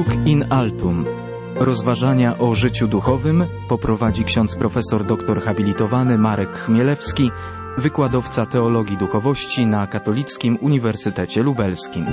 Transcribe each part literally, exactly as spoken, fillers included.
Nunc in altum. Rozważania o życiu duchowym poprowadzi ksiądz profesor doktor habilitowany Marek Chmielewski, wykładowca teologii duchowości na Katolickim Uniwersytecie Lubelskim.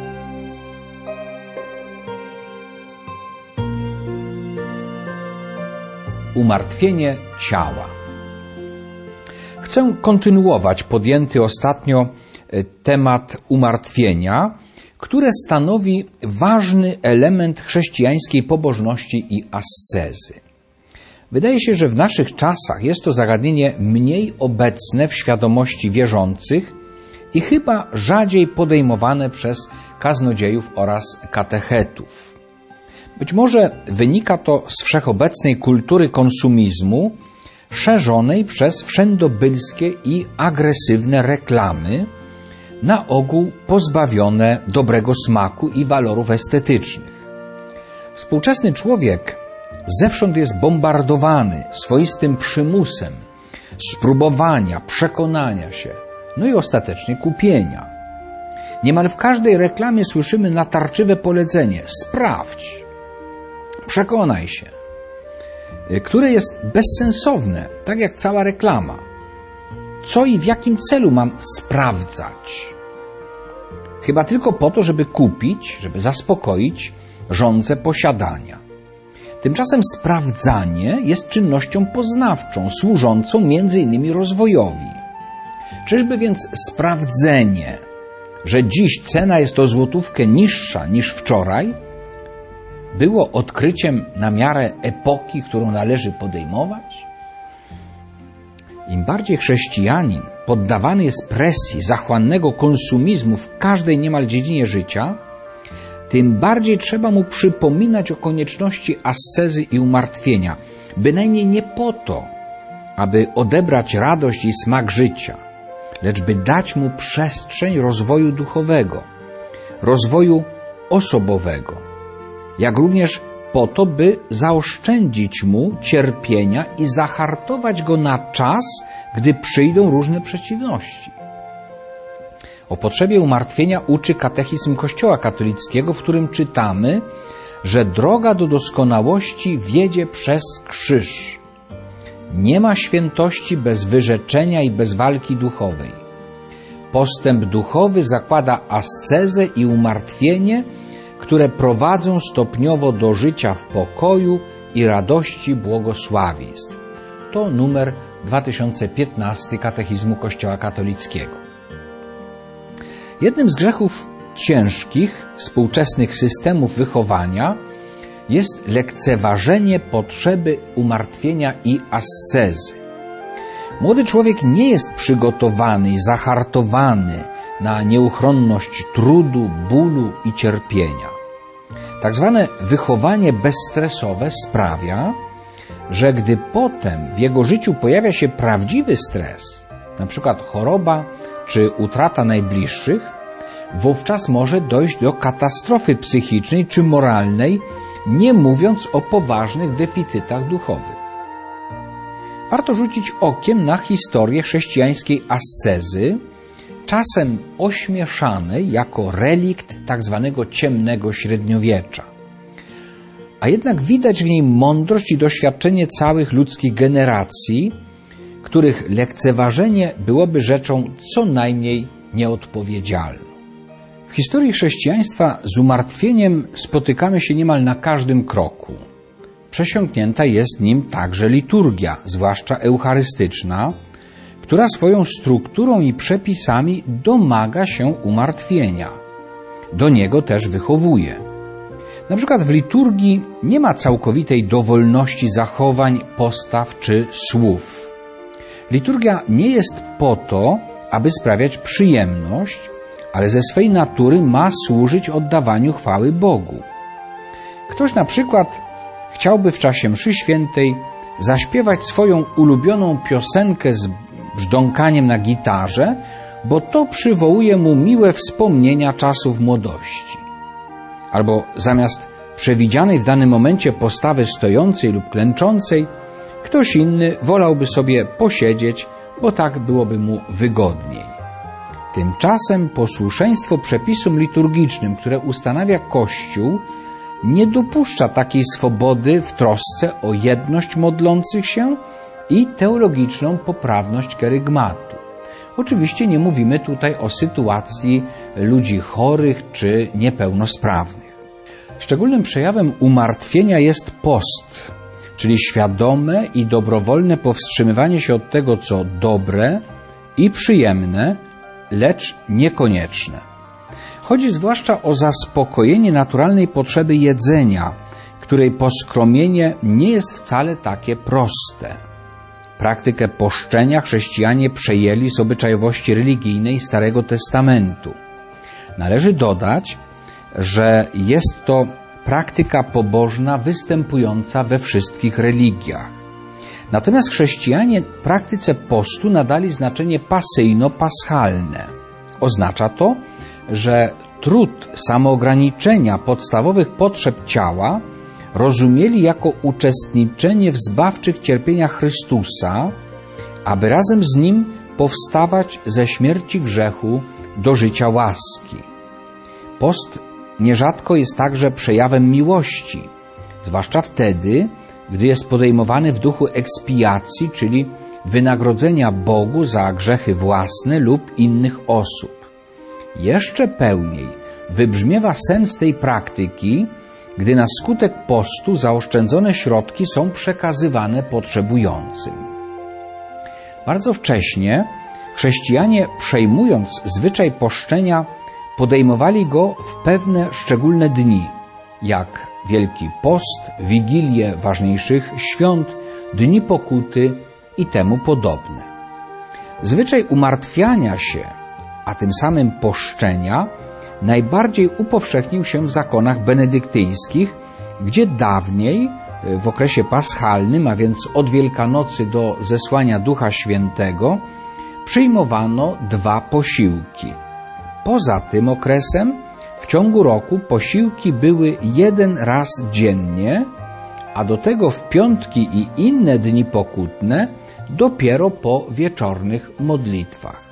Umartwienie ciała. Chcę kontynuować podjęty ostatnio temat umartwienia, które stanowi ważny element chrześcijańskiej pobożności i ascezy. Wydaje się, że w naszych czasach jest to zagadnienie mniej obecne w świadomości wierzących i chyba rzadziej podejmowane przez kaznodziejów oraz katechetów. Być może wynika to z wszechobecnej kultury konsumizmu, szerzonej przez wszędobylskie i agresywne reklamy, na ogół pozbawione dobrego smaku i walorów estetycznych. Współczesny człowiek zewsząd jest bombardowany swoistym przymusem spróbowania, przekonania się, no i ostatecznie kupienia. Niemal w każdej reklamie słyszymy natarczywe polecenie: sprawdź, przekonaj się, które jest bezsensowne, tak jak cała reklama. Co i w jakim celu mam sprawdzać? Chyba tylko po to, żeby kupić, żeby zaspokoić żądzę posiadania. Tymczasem sprawdzanie jest czynnością poznawczą, służącą między innymi rozwojowi. Czyżby więc sprawdzenie, że dziś cena jest o złotówkę niższa niż wczoraj, było odkryciem na miarę epoki, którą należy podejmować? Im bardziej chrześcijanin poddawany jest presji zachłannego konsumizmu w każdej niemal dziedzinie życia, tym bardziej trzeba mu przypominać o konieczności ascezy i umartwienia, bynajmniej nie po to, aby odebrać radość i smak życia, lecz by dać mu przestrzeń rozwoju duchowego, rozwoju osobowego, jak również po to, by zaoszczędzić mu cierpienia i zahartować go na czas, gdy przyjdą różne przeciwności. O potrzebie umartwienia uczy katechizm Kościoła katolickiego, w którym czytamy, że droga do doskonałości wiedzie przez krzyż. Nie ma świętości bez wyrzeczenia i bez walki duchowej. Postęp duchowy zakłada ascezę i umartwienie, które prowadzą stopniowo do życia w pokoju i radości błogosławieństw. To numer dwa tysiące piętnasty Katechizmu Kościoła katolickiego. Jednym z grzechów ciężkich współczesnych systemów wychowania jest lekceważenie potrzeby umartwienia i ascezy. Młody człowiek nie jest przygotowany i zahartowany na nieuchronność trudu, bólu i cierpienia. Tak zwane wychowanie bezstresowe sprawia, że gdy potem w jego życiu pojawia się prawdziwy stres, na przykład choroba czy utrata najbliższych, wówczas może dojść do katastrofy psychicznej czy moralnej, nie mówiąc o poważnych deficytach duchowych. Warto rzucić okiem na historię chrześcijańskiej ascezy, czasem ośmieszanej jako relikt tak zwanego ciemnego średniowiecza. A jednak widać w niej mądrość i doświadczenie całych ludzkich generacji, których lekceważenie byłoby rzeczą co najmniej nieodpowiedzialną. W historii chrześcijaństwa z umartwieniem spotykamy się niemal na każdym kroku. Przesiąknięta jest nim także liturgia, zwłaszcza eucharystyczna, która swoją strukturą i przepisami domaga się umartwienia. Do niego też wychowuje. Na przykład w liturgii nie ma całkowitej dowolności zachowań, postaw czy słów. Liturgia nie jest po to, aby sprawiać przyjemność, ale ze swej natury ma służyć oddawaniu chwały Bogu. Ktoś na przykład chciałby w czasie mszy świętej zaśpiewać swoją ulubioną piosenkę z brzdąkaniem na gitarze, bo to przywołuje mu miłe wspomnienia czasów młodości. Albo zamiast przewidzianej w danym momencie postawy stojącej lub klęczącej, ktoś inny wolałby sobie posiedzieć, bo tak byłoby mu wygodniej. Tymczasem posłuszeństwo przepisom liturgicznym, które ustanawia Kościół, nie dopuszcza takiej swobody w trosce o jedność modlących się i teologiczną poprawność kerygmatu. Oczywiście nie mówimy tutaj o sytuacji ludzi chorych czy niepełnosprawnych. Szczególnym przejawem umartwienia jest post, czyli świadome i dobrowolne powstrzymywanie się od tego, co dobre i przyjemne, lecz niekonieczne. Chodzi zwłaszcza o zaspokojenie naturalnej potrzeby jedzenia, której poskromienie nie jest wcale takie proste. Praktykę poszczenia chrześcijanie przejęli z obyczajowości religijnej Starego Testamentu. Należy dodać, że jest to praktyka pobożna występująca we wszystkich religiach. Natomiast chrześcijanie praktyce postu nadali znaczenie pasyjno-paschalne. Oznacza to, że trud samoograniczenia podstawowych potrzeb ciała rozumieli jako uczestniczenie w zbawczych cierpieniach Chrystusa, aby razem z Nim powstawać ze śmierci grzechu do życia łaski. Post nierzadko jest także przejawem miłości, zwłaszcza wtedy, gdy jest podejmowany w duchu ekspiacji, czyli wynagrodzenia Bogu za grzechy własne lub innych osób. Jeszcze pełniej wybrzmiewa sens tej praktyki, gdy na skutek postu zaoszczędzone środki są przekazywane potrzebującym. Bardzo wcześnie chrześcijanie, przejmując zwyczaj poszczenia, podejmowali go w pewne szczególne dni, jak Wielki Post, Wigilie ważniejszych świąt, Dni Pokuty i temu podobne. Zwyczaj umartwiania się, a tym samym poszczenia, najbardziej upowszechnił się w zakonach benedyktyńskich, gdzie dawniej, w okresie paschalnym, a więc od Wielkanocy do zesłania Ducha Świętego, przyjmowano dwa posiłki. Poza tym okresem w ciągu roku posiłki były jeden raz dziennie, a do tego w piątki i inne dni pokutne dopiero po wieczornych modlitwach.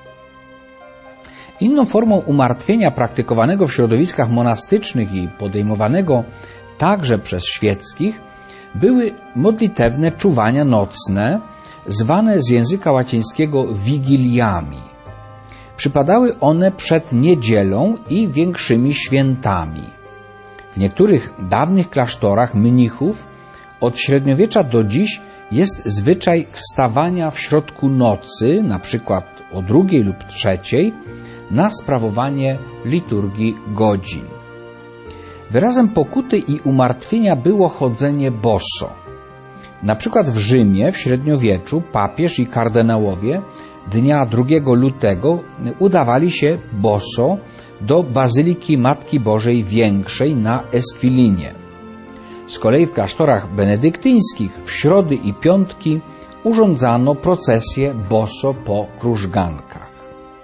Inną formą umartwienia praktykowanego w środowiskach monastycznych i podejmowanego także przez świeckich były modlitewne czuwania nocne, zwane z języka łacińskiego wigiliami. Przypadały one przed niedzielą i większymi świętami. W niektórych dawnych klasztorach mnichów od średniowiecza do dziś jest zwyczaj wstawania w środku nocy, na przykład o drugiej lub trzeciej, na sprawowanie liturgii godzin. Wyrazem pokuty i umartwienia było chodzenie boso. Na przykład w Rzymie w średniowieczu papież i kardynałowie dnia drugiego lutego udawali się boso do Bazyliki Matki Bożej Większej na Esquilinie. Z kolei w klasztorach benedyktyńskich w środy i piątki urządzano procesje boso po krużgankach.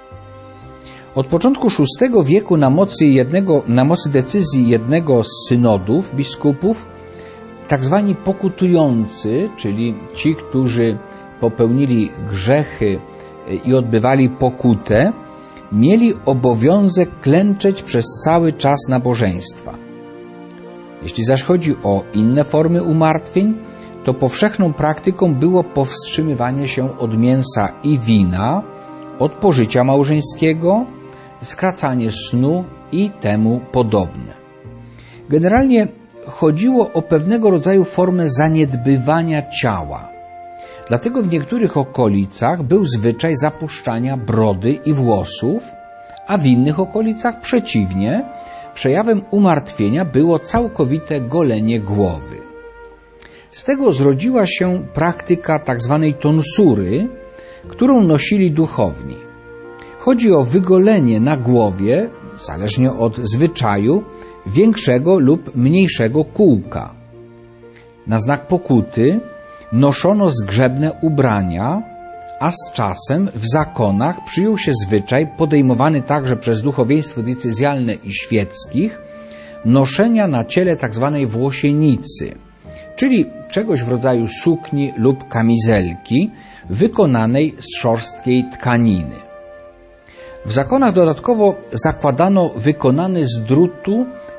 Od początku szóstego wieku na mocy, jednego, na mocy decyzji jednego z synodów biskupów, tak zwani pokutujący, czyli ci, którzy popełnili grzechy i odbywali pokutę, mieli obowiązek klęczeć przez cały czas nabożeństwa. Jeśli zaś chodzi o inne formy umartwień, to powszechną praktyką było powstrzymywanie się od mięsa i wina, od pożycia małżeńskiego, skracanie snu i temu podobne. Generalnie chodziło o pewnego rodzaju formę zaniedbywania ciała. Dlatego w niektórych okolicach był zwyczaj zapuszczania brody i włosów, a w innych okolicach przeciwnie, przejawem umartwienia było całkowite golenie głowy. Z tego zrodziła się praktyka tzw. tonsury, którą nosili duchowni. Chodzi o wygolenie na głowie, zależnie od zwyczaju, większego lub mniejszego kółka. Na znak pokuty noszono zgrzebne ubrania, a z czasem w zakonach przyjął się zwyczaj, podejmowany także przez duchowieństwo diecezjalne i świeckich, noszenia na ciele tzw. włosienicy, czyli czegoś w rodzaju sukni lub kamizelki wykonanej z szorstkiej tkaniny. W zakonach dodatkowo zakładano wykonany z drutu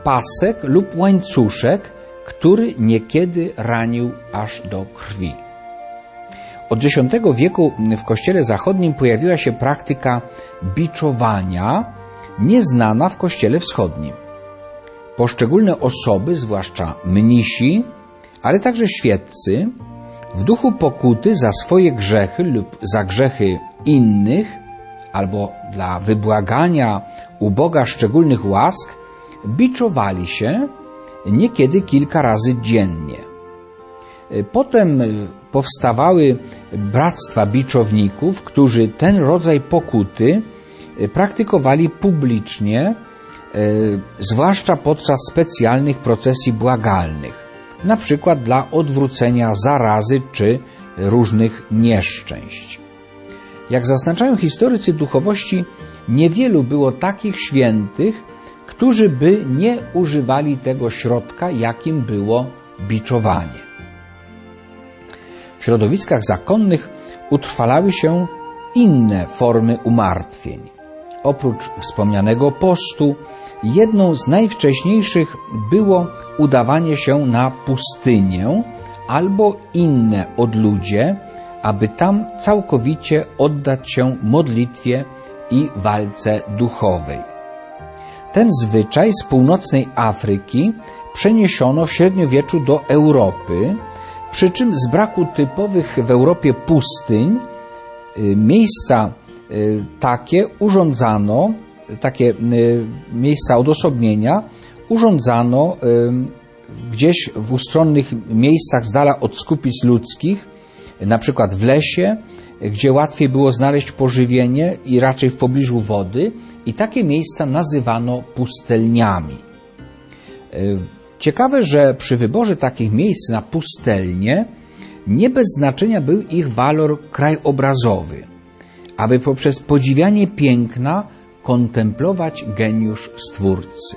pasek lub łańcuszek, który niekiedy ranił aż do krwi. Od dziesiątego wieku w Kościele Zachodnim pojawiła się praktyka biczowania, nieznana w Kościele Wschodnim. Poszczególne osoby, zwłaszcza mnisi, ale także świeccy, w duchu pokuty za swoje grzechy lub za grzechy innych, albo dla wybłagania u Boga szczególnych łask, biczowali się niekiedy kilka razy dziennie. Potem powstawały bractwa biczowników, którzy ten rodzaj pokuty praktykowali publicznie, zwłaszcza podczas specjalnych procesji błagalnych, na przykład dla odwrócenia zarazy czy różnych nieszczęść. Jak zaznaczają historycy duchowości, niewielu było takich świętych, którzy by nie używali tego środka, jakim było biczowanie. W środowiskach zakonnych utrwalały się inne formy umartwień. Oprócz wspomnianego postu, jedną z najwcześniejszych było udawanie się na pustynię albo inne odludzie, aby tam całkowicie oddać się modlitwie i walce duchowej. Ten zwyczaj z północnej Afryki przeniesiono w średniowieczu do Europy, przy czym z braku typowych w Europie pustyń miejsca takie urządzano, takie miejsca odosobnienia urządzano gdzieś w ustronnych miejscach z dala od skupisk ludzkich, na przykład w lesie, gdzie łatwiej było znaleźć pożywienie i raczej w pobliżu wody, i takie miejsca nazywano pustelniami. Ciekawe, że przy wyborze takich miejsc na pustelnie nie bez znaczenia był ich walor krajobrazowy, aby poprzez podziwianie piękna kontemplować geniusz Stwórcy.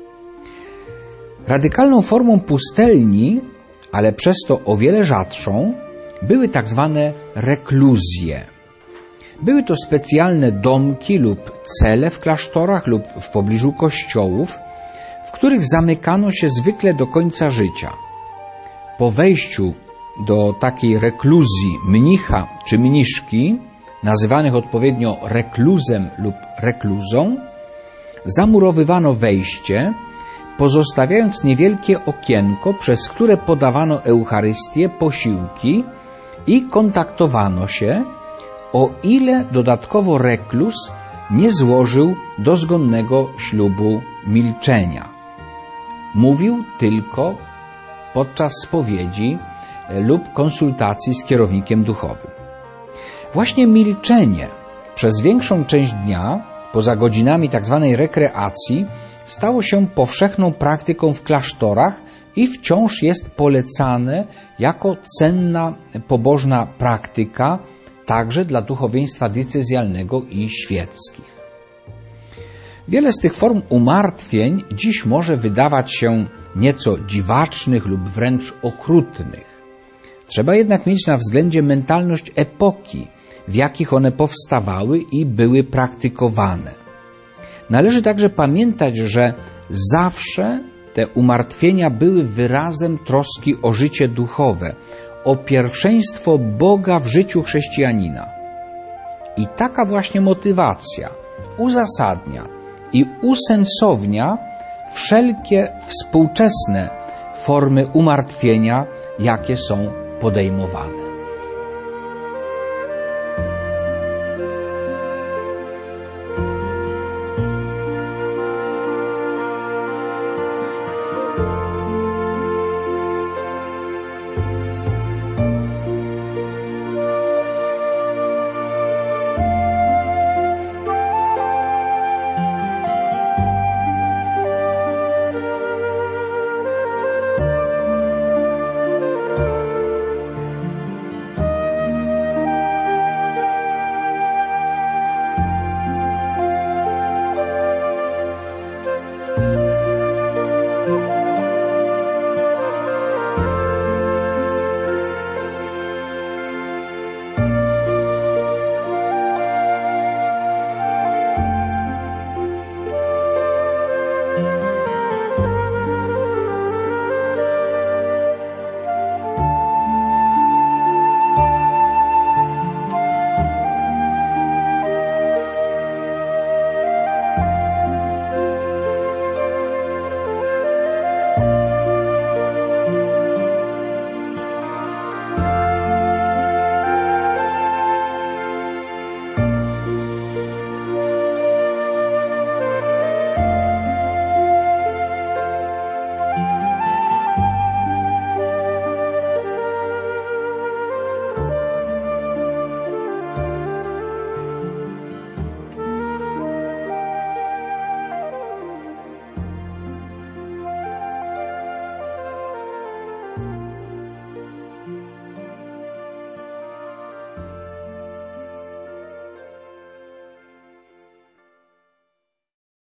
Radykalną formą pustelni, ale przez to o wiele rzadszą, były tak zwane rekluzje. Były to specjalne domki lub cele w klasztorach lub w pobliżu kościołów, w których zamykano się zwykle do końca życia. Po wejściu do takiej rekluzji mnicha czy mniszki, nazywanych odpowiednio rekluzem lub rekluzą, zamurowywano wejście, pozostawiając niewielkie okienko, przez które podawano Eucharystię, posiłki i kontaktowano się, o ile dodatkowo rekluz nie złożył dozgonnego ślubu milczenia. Mówił tylko podczas spowiedzi lub konsultacji z kierownikiem duchowym. Właśnie milczenie przez większą część dnia, poza godzinami tzw. rekreacji, stało się powszechną praktyką w klasztorach i wciąż jest polecane jako cenna pobożna praktyka także dla duchowieństwa diecezjalnego i świeckich. Wiele z tych form umartwień dziś może wydawać się nieco dziwacznych lub wręcz okrutnych. Trzeba jednak mieć na względzie mentalność epoki, w jakich one powstawały i były praktykowane. Należy także pamiętać, że zawsze te umartwienia były wyrazem troski o życie duchowe, o pierwszeństwo Boga w życiu chrześcijanina. I taka właśnie motywacja uzasadnia i usensownia wszelkie współczesne formy umartwienia, jakie są podejmowane.